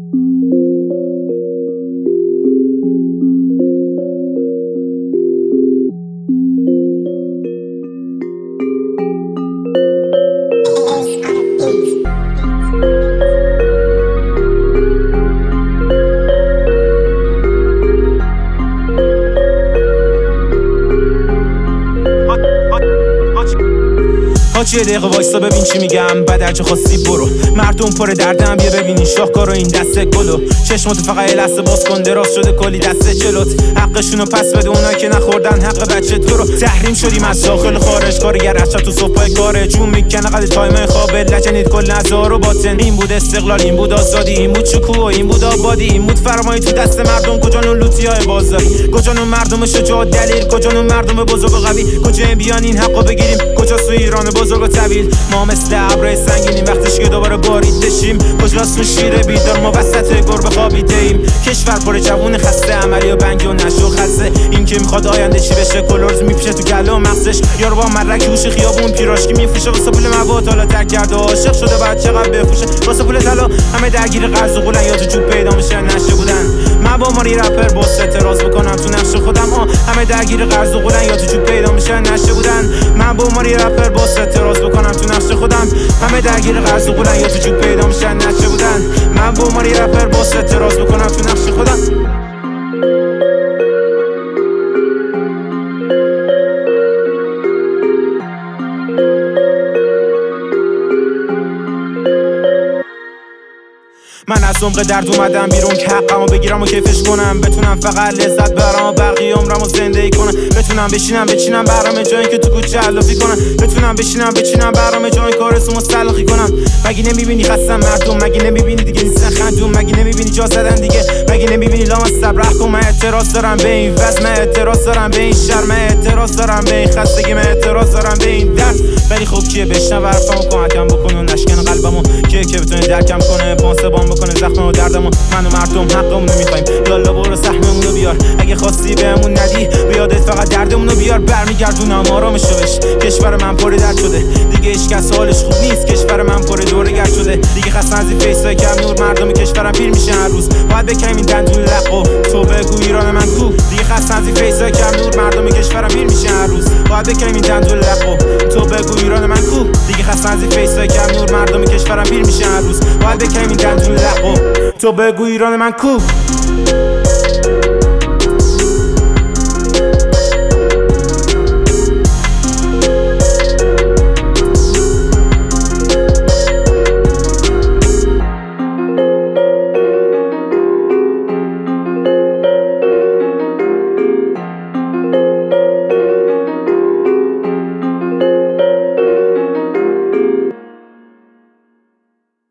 یه دقیقه وایسا ببین چی میگم، بعد چه خواستی برو. مردم پر دردم بیا ببینی شاهکارو این دسته گلو. چشماتو فقط یه لحظه باز کن، دراز شده کلی دسته چلوت. حقشونو پس بده اونایی که نخوردن حق بچه تو رو. تحریم شدیم از داخل خارج، کارگر اشا تو صبح کاره. جون میکنه قد تایم خواب لجنید کل نظار و باطن. این بود استقلال، این بود آزادی، این بود شکوه، این بود آبادی، این بود فرمایی تو دست مردم. کجا اون لوتیای بازاری، کجا اون مردم شجاع دلیل، کجا اون مردم بزرگ و قوی، کجا بیان این حقو بگیریم، کجا سوی ایران بزرگ و طویل. ما مثل ابر سنگینیم وقتش که دوباره بارید بشیم. کجاست اون شیر بیدار ما وسط گربه خوابیده ایم. کشور پر جوون خسته، عملی و بنگ و نشو خسته. این که میخواد آینده چی بشه، کلورز میپیشه تو گله و مغزش. یارو با مرک هوش خیابون پیراشکی میفروشه واسه پول مواد، حالا ترک کرده عاشق شده بعد چقدر بفروشه واسه پول طلا. همه درگیر قرض و قولن یا تو جوب پیدا میشه نشه بودن. من با ماری رپر باس اعتراض بکنم تو نقش خودم. همه درگیر قرض و قولن یا تو جوب پیدا میشه نشه بودن. من با ماری رپر باس اعتراض بکنم تو نقش خودم. همه درگیر قرض و قولن یا تو جوب پیدا میشه نشه بودن. من با ماری رپر باس اعتراض بکنم تو نقش خودم. من از عمق درد اومدم بیرون که حقمو بگیرم و کیفش کنم. بتونم فقط لذت ببرم و بقیه عمرمو زندگی کنم. بتونم بچینم برام جایی که تو کوچه علافی کنم. بتونم بچینم برام جایی که آرزومو سلخی کنم. مگه نمیبینی خستم مردم، مگه نمیبینی دیگه نیستن خندون، مگه نمیبینی جا زدن دیگه، مگه نمیبینی لام صبر کن. من اعتراض دارم به این وضع، من اعتراض دارم به این شر، من اعتراض دارم به این خستگی، من اعتراض دارم به این درد. ولی خب کیه بشنو حرفمو کمکم بکنه و نشکن قلبمو، کیه که بتونه درکم کنه پانسبان بکنه زخم و دردمو. من و مردم حقمونو میخوایم، یالا برو سهممونو بیار. اگه خواستی بهمون ندی بیادت فقط دردمونو بیار. برمیگردونم آرامشو بش. کشور من پر درد شده دیگه، هیچ کس حالش خوب نیست. کشور من پر دوره‌گرد شده دیگه، خستن از این فیسای کم نور. مردم کشورم پیر میشه هر روز، باید بکنیم این دندون لقو. تو بگو ایران من کو دیگه، خستن از این فیسای کم نور. مردم کشورم پیر میشه هر روز، باید بکنیم این دندون لقو. تو بگو ایران من کو دیگه، خستن از این فیسای کم نور. مردم کشورم پیر میشه هر روز، باید بکنیم این دندون لقو. تو بگو ایران من کو.